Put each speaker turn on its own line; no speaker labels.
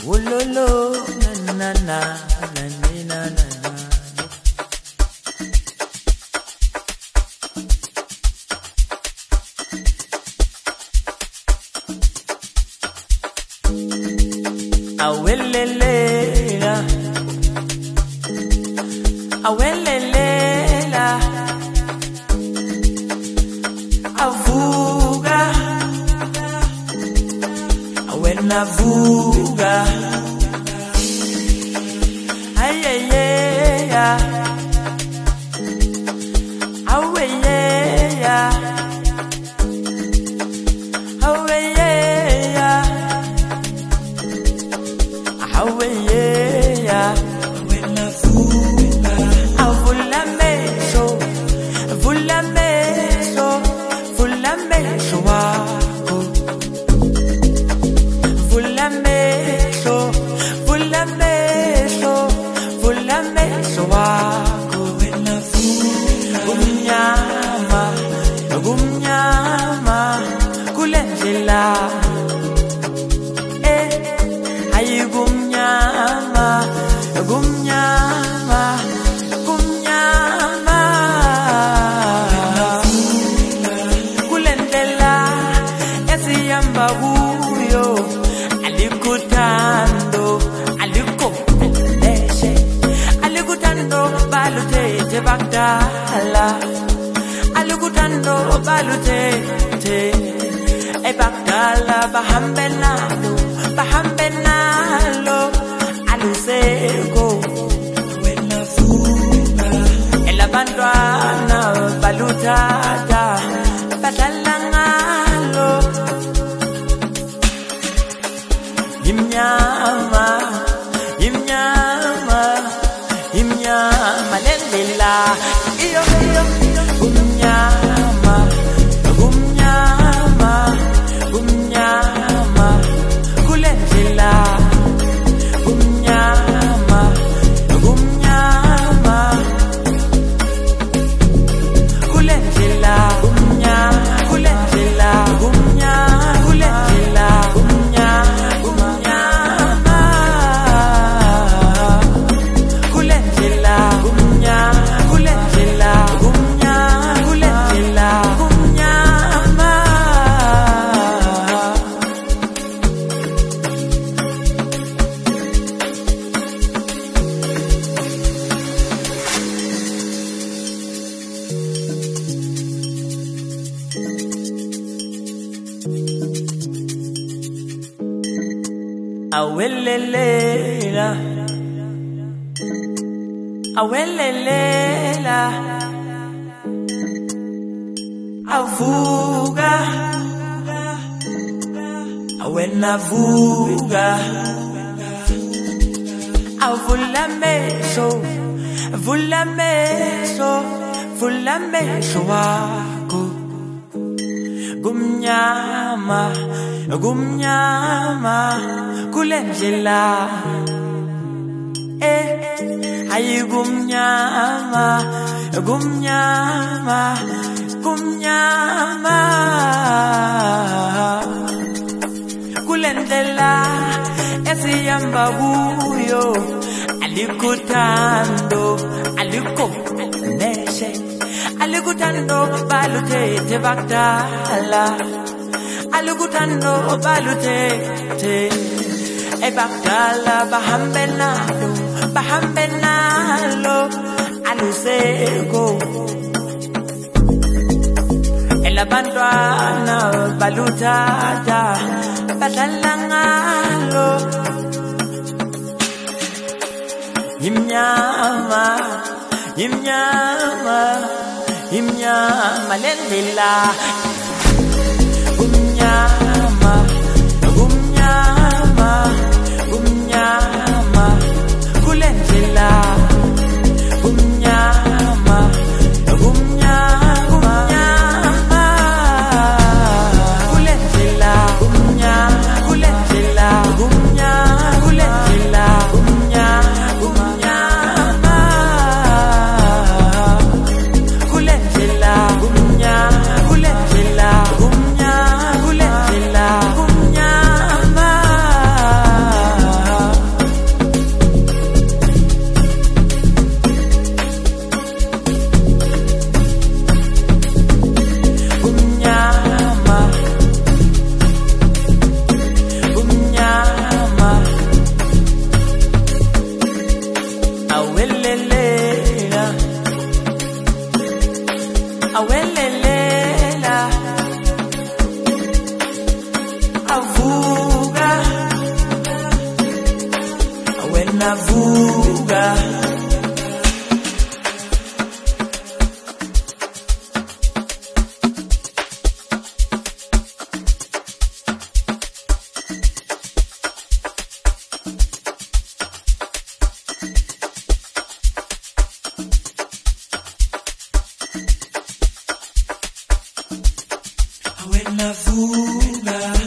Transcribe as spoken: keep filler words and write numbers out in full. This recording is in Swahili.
Wololo na na na na na na na. Awelelela, awelelela, avuga, awenavuga, ayeyeya, aweyeya, aweyeya. Aweyeya, awenavuga, avulameso, avulameso, avulameso wako, avulameso, avulameso, avulameso wako, awenavuga, gumnyama, gumnyama, kulendlela. Gumnyama, gumnyama, gumnyama. Kulendlela esiyamba kuyo, alikutando, alikopeleshe, alikutando balutete bagdala, alikutando balutete e bagdala bahambe nalo, bahambe nalo. Aluseko wenavuga elabantwana balutata badlala ngalo imnyama imnyama imnyama lendlela iyo iyo umnyama umnyama umnyama kulendlela. Awelelela, awelelela, avuga, awenavuga, avulameso, avulameso, avulameso wako, gumnyama, gumnyama. Kulendlela, eh, ayi gumnyama, gumnyama, gumnyama. Kulendlela, esiyamba kuyo, alikutando, alikopeleshe, alikutando balutete bagdala, alikutando balutete. E bagdala bahambe nalo, bahambe nalo, aluseko. Elabantwana balutata badlala ngalo. Imnyama, imnyama, imnyama lendlela. Umnyama, umnyama. Umnyama, kulendlela. Umnyama, umnyama, umnyama. Kulendlela, umnyama, kulendlela. Umnyama, kulendlela. Umnyama, umnyama. Kulendlela, umnyama, kulendlela. navuga. Awe navuga.